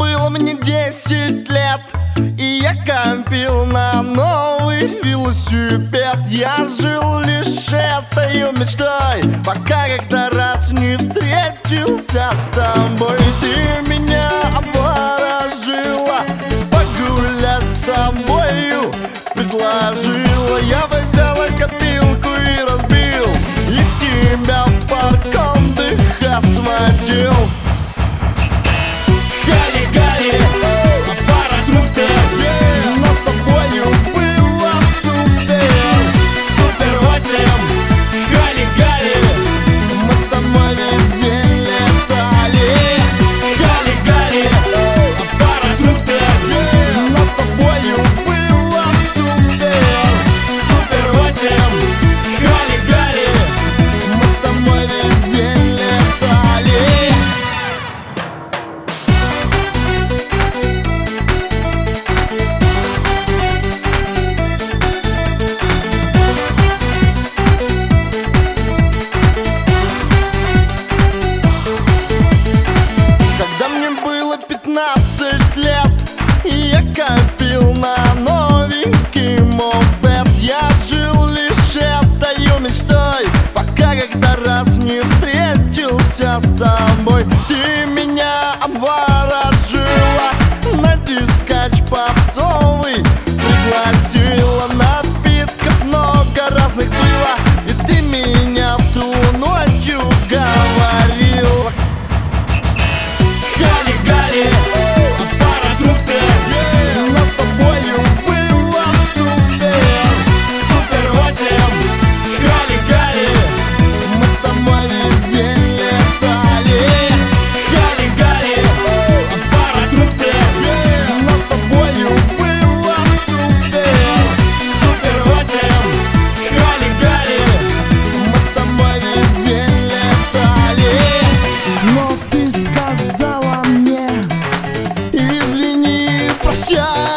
было мне 10 лет, и я копил на новый велосипед. Я жил лишь этой мечтой, пока как-то раз не встретился с тобой. Ты меня обворожила, погулять с собою предложила. Я взяла копилку и разбил, и тебя в парк-отдыха сводил. Хали-гали, паратрупер, но с тобою было супер. Супер 8, хали-гали, мы с тобой везде летали. Хали-гали, паратрупер, но с тобою было супер. Супер 8, хали-гали, мы с тобой везде летали. Когда мне было 15 лет, и я копил на новенький мопед. Я жил лишь этой мечтой, пока как-то раз не встретился с тобой. Ты меня обворожила, на дискач попсовый пригласила. Напитков много разных было, и ты меня в ту ночь уговорила. Хали-гали, паратрупер, но с тобою было супер. Супер 8, хали-гали, мы с тобой везде летали. Хали-гали, паратрупер, но с тобою было супер. Супер 8, хали-гали, мы с тобой везде летали. Но ты сказала мне: извини, прощай.